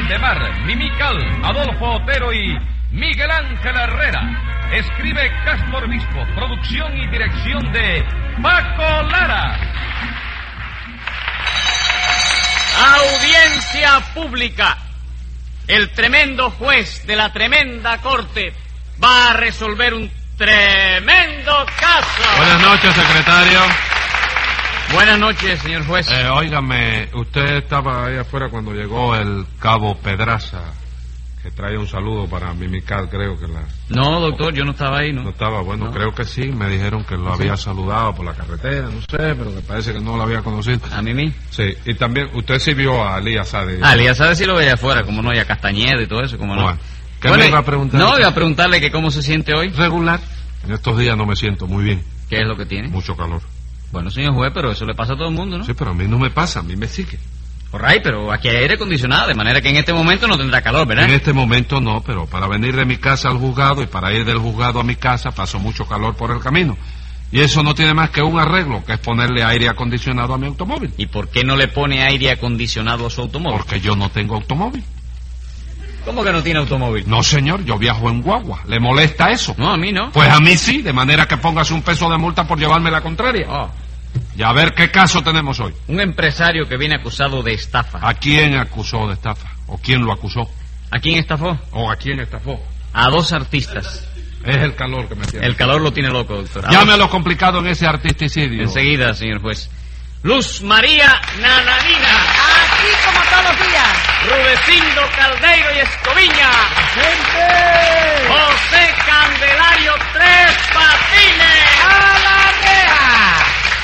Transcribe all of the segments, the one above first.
Valdemar, Mimical, Adolfo Otero y Miguel Ángel Herrera. Escribe Castro Obispo, producción y dirección de Paco Lara. Audiencia pública. El tremendo juez de la tremenda corte va a resolver un tremendo caso. Buenas noches, secretario. Buenas noches, señor juez. Óigame, usted estaba ahí afuera cuando llegó el cabo Pedraza, que traía un saludo para Mimical, creo que la... No, doctor, yo no estaba ahí, ¿no? No estaba, bueno, No. creo que sí, me dijeron que lo había saludado por la carretera, no sé, pero me parece que no lo había conocido. ¿A Mimi? Sí, y también usted sí vio a Elías Sade. Elías Sade sí lo veía afuera, como no, y a Castañeda y todo eso, como no. Bueno, ¿qué me iba a preguntar? No, iba a preguntarle que cómo se siente hoy. Regular. En estos días no me siento muy bien. ¿Qué es lo que tiene? Mucho calor. Bueno, señor juez, pero eso le pasa a todo el mundo, ¿no? Sí, pero a mí no me pasa, a mí me sigue. Alright, pero aquí hay aire acondicionado, de manera que en este momento no tendrá calor, ¿verdad? En este momento no, pero para venir de mi casa al juzgado y para ir del juzgado a mi casa paso mucho calor por el camino. Y eso no tiene más que un arreglo, que es ponerle aire acondicionado a mi automóvil. ¿Y por qué no le pone aire acondicionado a su automóvil? Porque yo no tengo automóvil. ¿Cómo que no tiene automóvil? No, señor, yo viajo en guagua. ¿Le molesta eso? No, a mí no. Pues a mí sí, de manera que póngase un peso de multa por llevarme la contraria. Oh, Y a ver qué caso tenemos hoy. un empresario que viene acusado de estafa. ¿A quién acusó de estafa? ¿O quién lo acusó? ¿A quién estafó? ¿O a quién estafó? A dos artistas. Es el calor que me tiene. El calor lo tiene loco, doctor. Llame a lo complicado en ese artisticidio. Enseguida, señor juez. Luz María Nananina. Aquí como todos los días. Rudecindo Caldeiro y Escoviña. ¡Gente! José Candelario Tres Patines. ¡A la reja!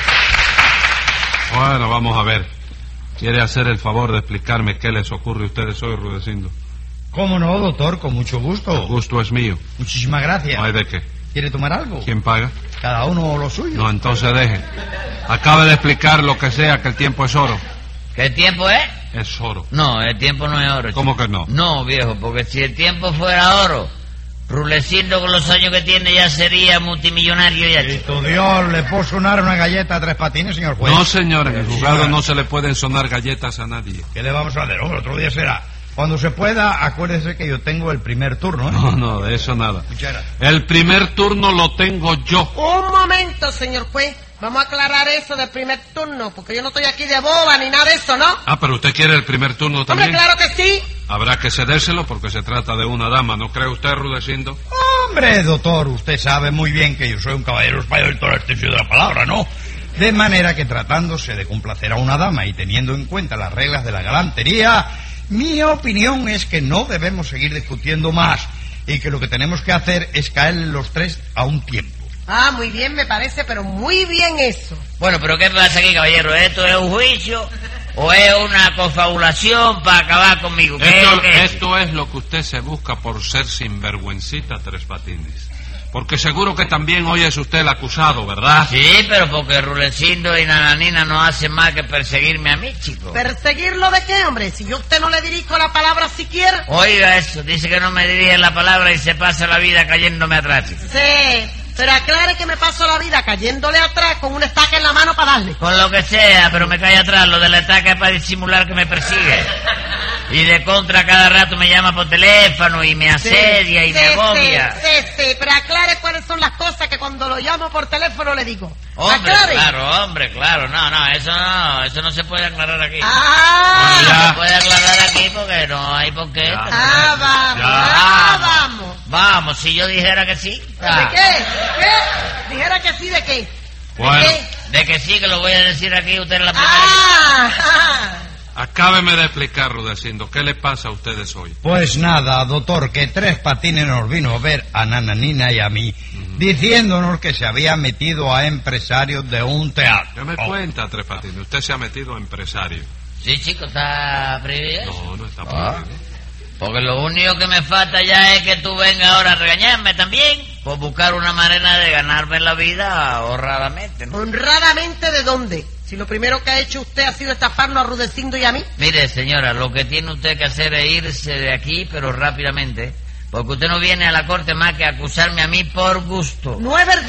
Bueno, vamos a ver. ¿Quiere hacer el favor de explicarme qué les ocurre a ustedes hoy, Rudecindo? ¿Cómo no, doctor? Con mucho El gusto. gusto es mío. Muchísimas gracias. ¿No hay de qué? ¿Quiere tomar algo? ¿Quién paga? Cada uno lo suyo. No, entonces deje. Acabe de explicar lo que sea, que el tiempo es oro. ¿Qué tiempo es? Es oro. No, el tiempo no es oro. ¿Cómo chico. que no? No, viejo, porque si el tiempo fuera oro, Rulecindo con los años que tiene ya sería multimillonario ya, Y chico. tu Dios, ¿le puedo sonar una galleta a Tres Patines, señor juez? No, señor, en el juzgado señora. no se le pueden sonar galletas a nadie. ¿Qué le vamos a hacer? Hombre, otro día será. Cuando se pueda, acuérdese que yo tengo el primer turno, ¿eh? No, de eso nada. Muchas gracias. El primer turno lo tengo yo. Un momento, señor juez. Vamos a aclarar eso del primer turno, porque yo no estoy aquí de boba ni nada de eso, ¿no? Ah, pero usted quiere el primer turno también. Hombre, claro que sí. Habrá que cedérselo porque se trata de una dama, ¿no cree usted, Rudecindo? Hombre, doctor, usted sabe muy bien que yo soy un caballero español en todo el extensión de la palabra, ¿no? De manera que tratándose de complacer a una dama y teniendo en cuenta las reglas de la galantería, mi opinión es que no debemos seguir discutiendo más y que lo que tenemos que hacer es caer los tres a un tiempo. Ah, muy bien, me parece, pero muy bien eso. Bueno, pero ¿qué pasa aquí, caballero? ¿Esto es un juicio o es una confabulación para acabar conmigo? ¿Qué es lo que es? Esto es lo que usted se busca por ser sinvergüencita, Tres Patines. Porque seguro que también hoy es usted el acusado, ¿verdad? Sí, pero porque Rulecindo y Nananina no hacen más que perseguirme a mí, chico. ¿Perseguirlo de qué, hombre? Si yo a usted no le dirijo la palabra siquiera. Oiga eso, dice que no me dirige la palabra y se pasa la vida cayéndome atrás, chico. Sí, pero aclare que me paso la vida cayéndole atrás con una estaca en la mano para darle. Con lo que sea, pero me cae atrás. Lo de la estaca es para disimular que me persigue. Y de contra cada rato me llama por teléfono y me asedia y me agobia. Sí, pero aclare cuáles son las cosas que cuando lo llamo por teléfono le digo. Hombre, Aclare. claro. Eso no se puede aclarar aquí. Ah, No se puede aclarar aquí porque no hay por qué. vamos. Vamos, si yo dijera que sí. ¿De qué? ¿Qué? Dijera que sí, ¿de qué? Bueno, ¿De qué? De que sí, que lo voy a decir aquí, usted es la primera. acábeme de explicar, Rudecindo, ¿qué le pasa a ustedes hoy? Pues nada, doctor, que Tres Patines nos vino a ver a Nananina y a mí, diciéndonos que se había metido a empresarios de un teatro. ¿Qué me cuenta, Tres Patines? Usted se ha metido a empresario. Sí, chico, está prohibido. No, no está prohibido. Porque lo único que me falta ya es que tú vengas ahora a regañarme también por buscar una manera de ganarme la vida honradamente, ¿no? ¿Honradamente de dónde? Si lo primero que ha hecho usted ha sido estafarnos a Rudecindo y a mí. Mire, señora, lo que tiene usted que hacer es irse de aquí, pero rápidamente, porque usted no viene a la corte más que a acusarme a mí por gusto. No es verdad.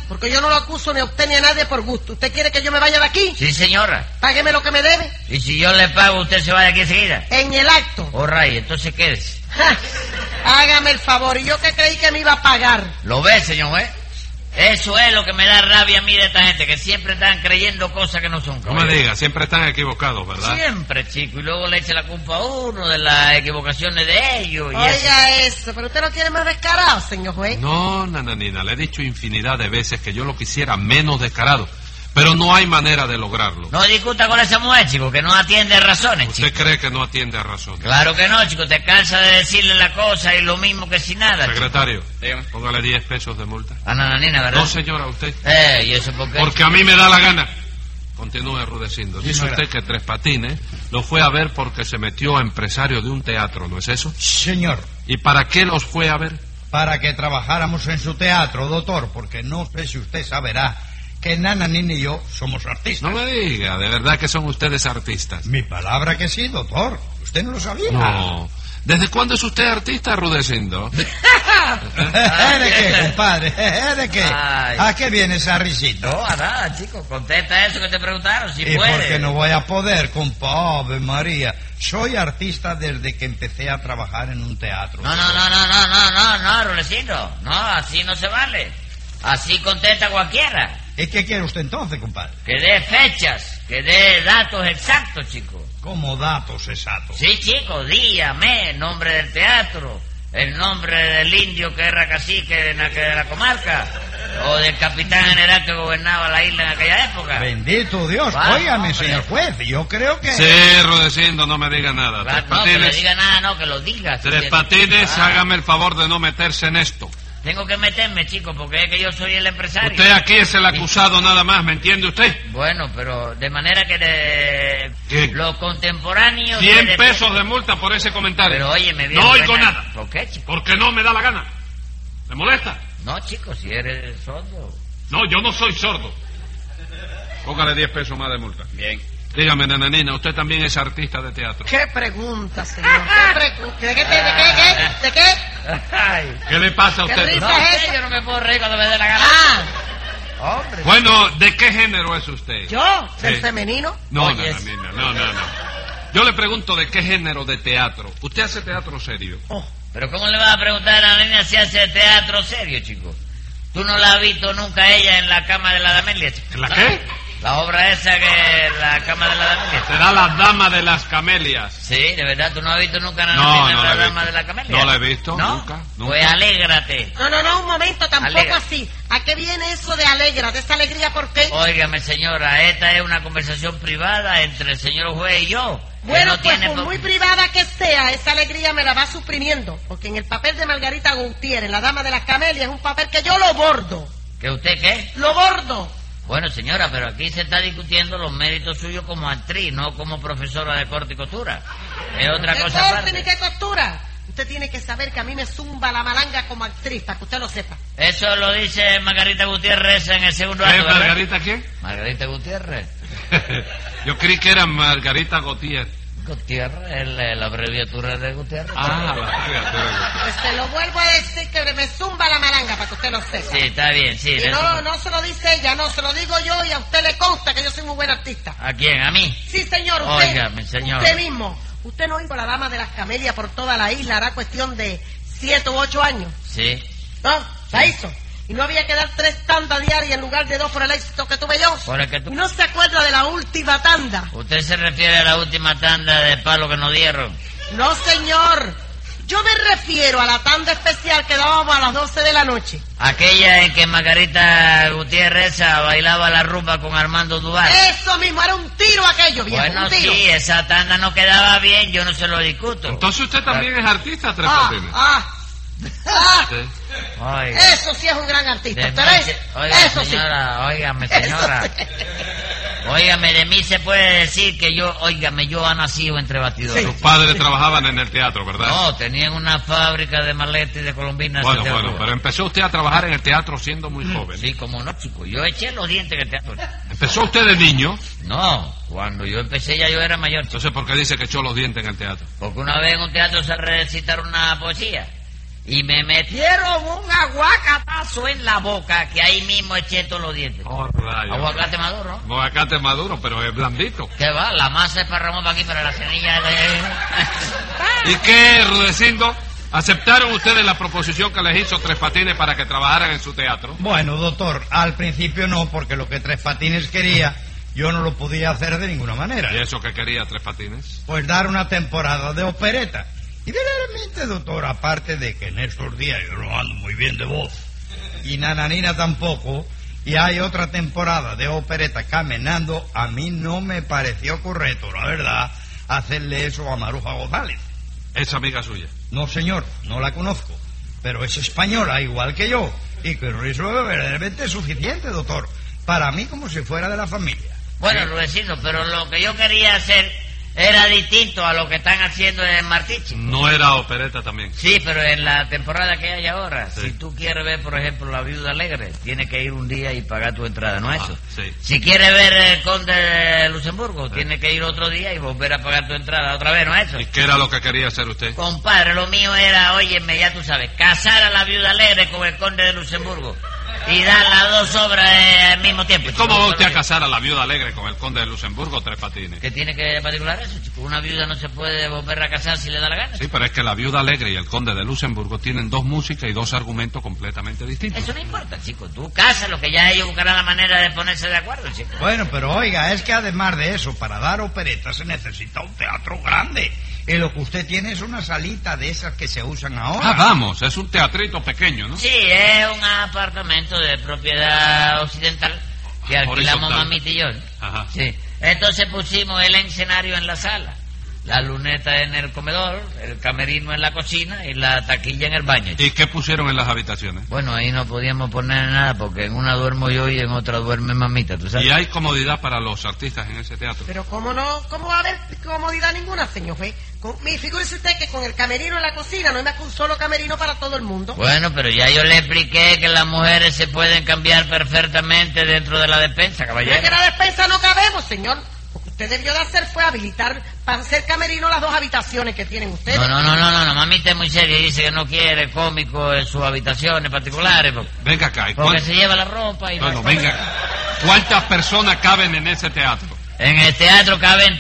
Porque yo no lo acuso ni a usted ni a nadie por gusto. ¿Usted quiere que yo me vaya de aquí? Sí, señora. Págueme lo que me debe. Y si yo le pago, usted se va de aquí enseguida. En el acto. Oh, ray, entonces quédese. Ja, hágame el favor. Y yo que creí que me iba a pagar. ¿Lo ve, señor juez? Eso es lo que me da rabia a mí de esta gente, que siempre están creyendo cosas que no son. No me diga, siempre están equivocados, ¿verdad? Siempre, chico, y luego le echa la culpa a uno de las equivocaciones de ellos. Oiga eso, pero usted no quiere más descarado, señor juez. No, nananina, le he dicho infinidad de veces que yo lo quisiera menos descarado, pero no hay manera de lograrlo. No discuta con esa mujer, chico, que no atiende razones, ¿Usted chico. cree que no atiende a razón? Claro que no, chico, te cansa de decirle la cosa y lo mismo que si nada. Secretario, Dígame. póngale 10 pesos de multa. A Nananina, ¿verdad? No, señora, usted. ¿Y eso por qué? Porque a mí me da la gana. Continúe Rudecindo. Sí, Dice señora. usted que Tres Patines lo fue a ver porque se metió a empresario de un teatro, ¿no es eso? Señor, ¿Y para qué los fue a ver? para que trabajáramos en su teatro, doctor, porque no sé si usted saberá que Nananina y yo somos artistas. No me diga, de verdad que son ustedes artistas. Mi palabra que sí, doctor. ¿Usted no lo sabía? No. ¿Desde cuándo es usted artista, Rudecindo? ¿De qué, compadre? ¿De qué? Ay. ¿A qué viene esa risita? No, a nada, chico, contesta eso que te preguntaron, si ¿Y puede. por qué no voy a poder, compadre María? Soy artista desde que empecé a trabajar en un teatro. No, Rudecindo, no, así no se vale. Así contesta cualquiera. ¿Y qué quiere usted entonces, compadre? Que dé fechas, que dé datos exactos, chico. Como datos exactos. Sí, chico, día, mes, nombre del teatro, el nombre del indio que era cacique de la comarca, o del capitán general que gobernaba la isla en aquella época. Bendito Dios. Va, Óigame, hombre. señor juez, yo creo que... Sí, Rudecindo, no me diga nada. Claro, Tres no, que le Patines, diga nada, no, que lo diga. Tres Sí, Patines, ah, hágame el favor de no meterse en esto. Tengo que meterme, chico, porque es que yo soy el empresario. Usted aquí es el acusado nada más, ¿me entiende usted? Bueno, pero de manera que ¿Qué? los contemporáneos... 100 pesos de multa por ese comentario. Pero oye, me viene... No oigo nada. ¿Por qué, chico? Porque no me da la gana. ¿Me molesta? No, chico, si eres sordo. No, yo no soy sordo. Póngale 10 pesos más de multa. Bien. Dígame, nananina, usted también es artista de teatro. ¿Qué pregunta, señor? ¿Qué pregunta? ¿De qué? Ay. ¿Qué le pasa a ¿Qué usted? risa? No, es sé, esa? yo no me puedo reír cuando me dé la gana. Ah, Hombre. Bueno, ¿de qué género es usted? ¿yo? ¿Del Sí. femenino? No, Oye, nananina, no. Yo le pregunto de qué género de teatro. ¿Usted hace teatro serio? Oh, Pero ¿cómo le vas a preguntar a la niña si hace teatro serio, chico? ¿Tú no la has visto nunca a ella en la cama de la Damelia, chico? ¿La qué? La obra esa que la cama de la Damelia. Será la dama de las camelias. Sí, de verdad, ¿tú no has visto nunca a la No, niña no en la la he dama visto. de la Camelia? No la he visto, ¿No? nunca. Pues alégrate. no, un momento, tampoco Alega. así. ¿A qué viene eso de alegra? ¿De esa alegría por qué? Óigame, señora, esta es una conversación privada entre el señor juez y yo. que Bueno, no pues tiene por por- muy privada que sea, esa alegría me la va suprimiendo. Porque en el papel de Margarita Gutiérrez, la dama de las camelias, es un papel que yo lo bordo. ¿Que usted qué? ¡Lo bordo! Bueno, señora, pero aquí se está discutiendo los méritos suyos como actriz, no como profesora de corte y costura. Es otra ¿Qué cosa corte aparte. ni qué costura? Usted tiene que saber que a mí me zumba la malanga como actriz, para que usted lo sepa. Eso lo dice Margarita Gutiérrez en el segundo ¿Es acto, ¿verdad? Margarita quién? Margarita Gutiérrez. Yo creí que era Margarita Gautier. Gutiérrez, es la abreviatura de Gutiérrez. Ah, fíjate. Pues se lo vuelvo a decir que me zumba la malanga, para que usted lo sepa. Sí, está bien, sí. Y de no, eso- no se lo dice ella, no, se lo digo yo y a usted le consta que yo soy muy buen artista. ¿A quién? ¿A mí? Sí, señor, usted. Óigame, señor. Usted mismo. Usted no hizo la dama de las camelias por toda la isla, hará cuestión de 7 u 8 años. Sí. ¿No? La hizo. Y no había que dar 3 tandas diarias en lugar de 2 por el éxito que tuve yo. Por el que tú- Y no se acuerda de la última tanda. ¿Usted se refiere a la última tanda de palo que nos dieron? No, señor. Yo me refiero a la tanda especial que dábamos a las 12 de la noche. Aquella en que Margarita Gutiérrez esa bailaba la rumba con Armando Duval. Eso mismo, era un tiro aquello, viejo, Bueno, un tiro. sí, esa tanda no quedaba bien, yo no se lo discuto. Entonces usted también es artista, Tres Ah, Patines. ah, Sí. Oiga, eso sí es un gran artista. de ¿Usted mí ve? se- oiga, Eso sí. señora, óigame, Eso señora. sí. Óigame, de mí se puede decir que yo, óigame, yo ha nacido entre batidores. Sus padres trabajaban en el teatro, ¿verdad? No, tenían una fábrica de maletas y de colombinas. en Bueno, Santiago. pero empezó usted a trabajar en el teatro siendo muy joven. Sí, como no, chico. Yo eché los dientes en el teatro. Empezó usted de niño, No, cuando yo empecé ya yo era mayor, chico. entonces ¿por qué dice que echó los dientes en el teatro? Porque una vez en un teatro se recitaron una poesía. Y me metieron un aguacatazo en la boca que ahí mismo eché todos los dientes. Oh, rayos. Aguacate maduro, ¿no? Aguacate maduro, pero es blandito. ¿Qué va? La masa es para Ramón para aquí, pero la semilla ¿Y qué, Rudecindo? ¿Aceptaron ustedes la proposición que les hizo Tres Patines para que trabajaran en su teatro? Bueno, doctor, al principio no, porque lo que Tres Patines quería, yo no lo podía hacer de ninguna manera. ¿Y eso que quería Tres Patines? Pues dar una temporada de opereta. Y verdaderamente, doctor, aparte de que en estos días yo no ando muy bien de voz, y Nananina tampoco, y hay otra temporada de opereta caminando, a mí no me pareció correcto, la verdad, hacerle eso a Maruja González. ¿Es amiga suya? No, señor, no la conozco, pero es española igual que yo, y con eso es verdaderamente suficiente, doctor, para mí como si fuera de la familia. Bueno, Rudecindo, pero lo que yo quería hacer era distinto a lo que están haciendo en Martiche. ¿No era opereta también? Sí, pero en la temporada que hay ahora, Sí. si tú quieres ver, por ejemplo, La Viuda Alegre, tienes que ir un día y pagar tu entrada, ¿no es eso? Sí. Si quieres ver El Conde de Luxemburgo, tienes que ir otro día y volver a pagar tu entrada otra vez, ¿no es eso? ¿Y qué era lo que quería hacer usted? Compadre, lo mío era, óyeme, ya tú sabes, casar a La Viuda Alegre con El Conde de Luxemburgo y dar las dos obras al mismo tiempo. ¿Y cómo chico, va usted a casar a la Viuda Alegre con el Conde de Luxemburgo, Tres Patines? ¿Qué tiene que particular eso, chico? Una viuda no se puede volver a casar si le da la gana. Sí, pero es que la Viuda Alegre y el Conde de Luxemburgo tienen dos músicas y dos argumentos completamente distintos. Eso no importa, chico. Tú casas, lo que ya ellos buscarán la manera de ponerse de acuerdo, chico. Bueno, pero oiga, es que además de eso, para dar opereta se necesita un teatro grande. Y lo que usted tiene es una salita de esas que se usan ahora. Ah, vamos, es un teatrito pequeño, ¿no? Sí, es un apartamento de propiedad occidental que alquilamos Horizontal. mamita y yo, ¿no? Ajá. Sí. Entonces pusimos el escenario en la sala, la luneta en el comedor, el camerino en la cocina y la taquilla en el baño. ¿Y qué pusieron en las habitaciones? Bueno, ahí no podíamos poner nada porque en una duermo yo y en otra duerme mamita, ¿tú sabes? ¿Y hay comodidad para los artistas en ese teatro? Pero cómo no, cómo va a haber comodidad ninguna, señor juez. Figúrese usted que con el camerino en la cocina no hay más que un solo camerino para todo el mundo. Bueno, pero ya yo le expliqué que las mujeres se pueden cambiar perfectamente dentro de la despensa, Ya que caballero. la despensa no cabemos, señor. Lo que usted debió de hacer fue habilitar para hacer camerino las dos habitaciones que tienen ustedes. No, mamita es muy seria y dice que no quiere cómico en sus habitaciones particulares Venga acá, ¿y porque se lleva la ropa y... Bueno, venga. ¿Cuántas personas caben en ese teatro? En el teatro caben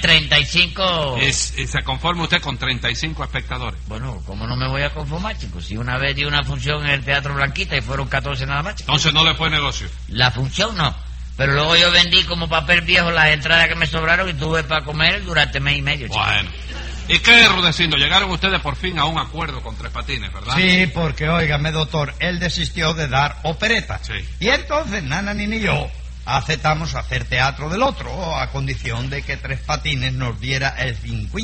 35... Y se conforma usted con 35 espectadores. Bueno, ¿cómo no me voy a conformar, chicos? Si una vez di una función en el Teatro Blanquita y fueron 14 nada más, chicos. Entonces no le fue negocio. La función no. Pero luego yo vendí como papel viejo las entradas que me sobraron y tuve para comer durante mes y medio, chicos. Bueno. ¿Y qué, Rudecindo? Llegaron ustedes por fin a un acuerdo con Tres Patines, ¿verdad? Sí, porque, óigame, doctor, él desistió de dar opereta. Sí. Y entonces Nananina y yo aceptamos hacer teatro del otro, a condición de que Tres Patines nos diera el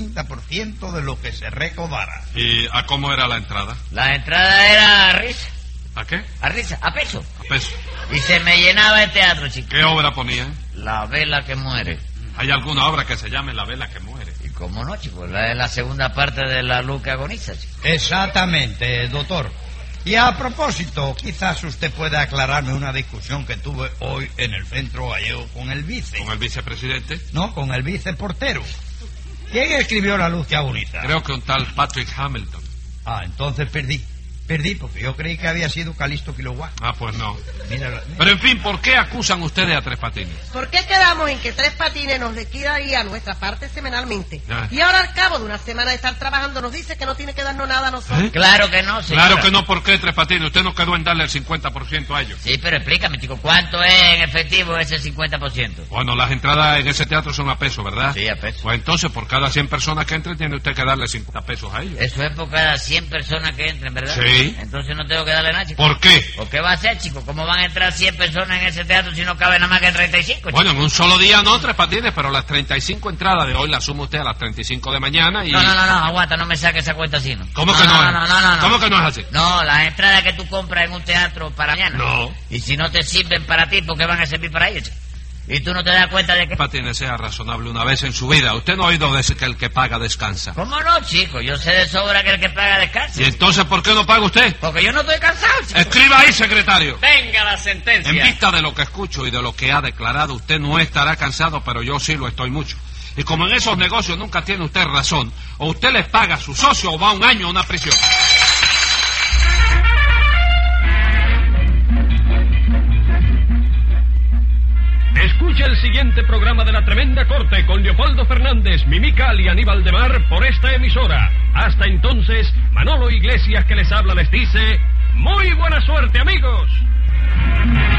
50% de lo que se recaudara. ¿Y a cómo era la entrada? La entrada era a risa, ¿A qué? a peso. A peso. Y se me llenaba el teatro, chicos. ¿Qué obra ponían? La vela que muere. ¿Hay alguna obra que se llame La Vela que Muere? ¿Y cómo no, chicos? Es la segunda parte de La Luz que Agoniza, chicos. Exactamente, doctor. Y a propósito, quizás usted pueda aclararme una discusión que tuve hoy en el centro gallego con el vice. ¿Con el vicepresidente? No, con el viceportero. ¿Quién escribió La Luz que agoniza? Creo que un tal Patrick Hamilton. Ah, entonces perdí, porque yo creí que había sido Calixto Quiloguá. Ah, pues no. Mira, Pero en fin, ¿por qué acusan ustedes a Tres Patines? ¿Por qué quedamos en que Tres Patines nos liquidaría nuestra parte semanalmente? Ah. Y ahora al cabo de una semana de estar trabajando nos dice que no tiene que darnos nada a nosotros. ¿Eh? Claro que no, señora. Claro que no, ¿por qué Tres Patines? Usted no quedó en darle el 50% a ellos. Sí, pero explícame, chico, ¿cuánto es en efectivo ese 50%? Bueno, las entradas en ese teatro son a peso, ¿verdad? Sí, a peso. Pues entonces, por cada 100 personas que entren, tiene usted que darle 50 pesos a ellos. Eso es por cada 100 personas que entren, ¿verdad? Sí. Entonces no tengo que darle nada, chico. ¿Por qué? ¿Por qué va a ser, chico? ¿Cómo van a entrar 100 personas en ese teatro si no cabe nada más que 35, chico? Bueno, en un solo día no, Tres Patines, pero las 35 entradas de hoy las suma usted a las 35 de mañana y... No, aguanta, no me saque esa cuenta así, ¿no? ¿Cómo que no es? No. ¿Cómo que no es así? No, las entradas que tú compras en un teatro para mañana. No. Y si no te sirven para ti, ¿por qué van a servir para ellos, chico? Y tú no te das cuenta de que... Patines, sea razonable una vez en su vida. Usted no ha oído decir que el que paga descansa. ¿Cómo no, chico? Yo sé de sobra que el que paga descansa. ¿Y entonces por qué no paga usted? Porque yo no estoy cansado, chico. Escriba ahí, secretario. Venga la sentencia. En vista de lo que escucho y de lo que ha declarado, usted no estará cansado, pero yo sí lo estoy mucho. Y como en esos negocios nunca tiene usted razón, o usted les paga a su socio o va un año a una prisión. siguiente programa de La Tremenda Corte con Leopoldo Fernández, Mimical y Aníbal de Mar por esta emisora. Hasta entonces, Manolo Iglesias que les habla les dice... ¡Muy buena suerte, amigos!